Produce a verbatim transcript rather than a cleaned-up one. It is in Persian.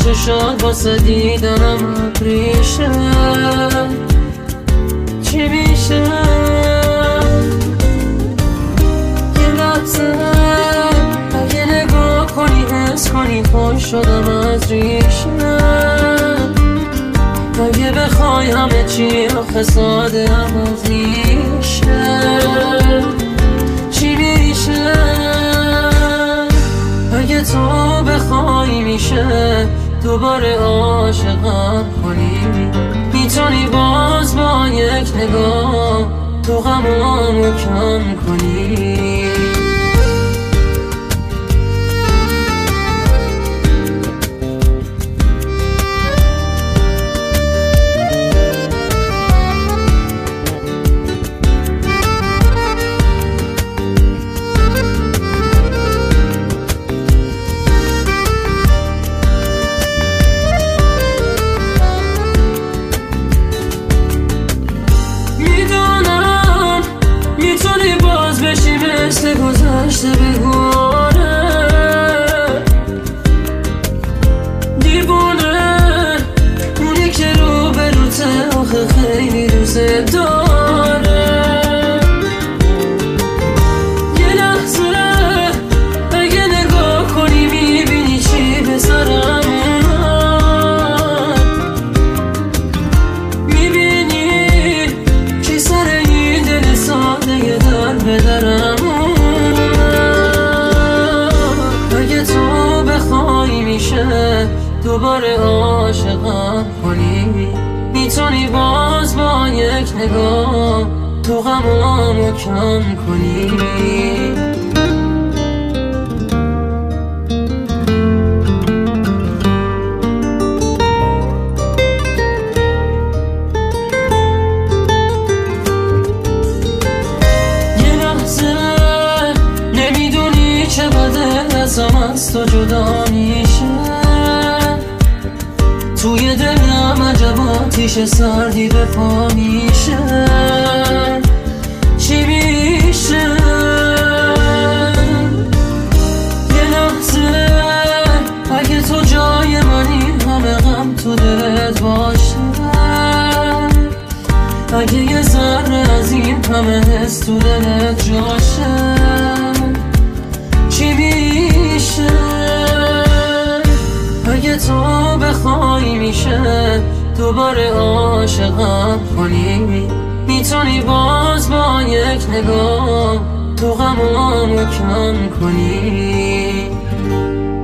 چشات واسه دیدنم ابریشه. چی میشه یه لحظه اگه نگاه کنی حس کنی خوش شدم از ریشه. اگه بخوای همه چی آخه ساده هم از ریشه. چی میشه اگه تو بخوای میشه دوباره عاشقم کنی. میتونی باز با یک نگاه تو غمامو کم کنی. مثل گذشته بگونه دیوونه اونی که رو به روته آخه خیلی دوست داره. یه لحظه اگه نگاه کنی میبینی چی به سرم اومد. میبینی چی سر این دل ساده یه در به درم دوباره عاشقم کنی. میتونی باز با یک نگاه تو غمامو کم کنی. یه لحظه نمیدونی چه بده ازم از تو جدا میشه. توی دلم عجب آتیش سردی به پا میشه. چی میشه یه لحظه اگه تو جای منی همه غم تو دلت باشه. اگه یه ذره از این همه حس تو دلت جاشه. چی میشه اگه تو بخوای میشه دوباره عاشقم کنی. میتونی باز با یک نگاه تو غمامو کم کنی.